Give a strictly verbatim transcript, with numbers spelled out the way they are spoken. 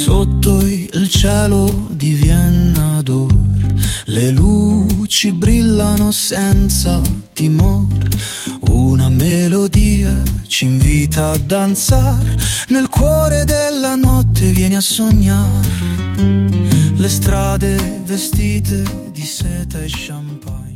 Sotto il cielo di Vienna d'oro le luci brillano senza timore. Una melodia ci invita a danzare. Nel cuore della notte vieni a sognare. Le strade vestite di seta e champagne.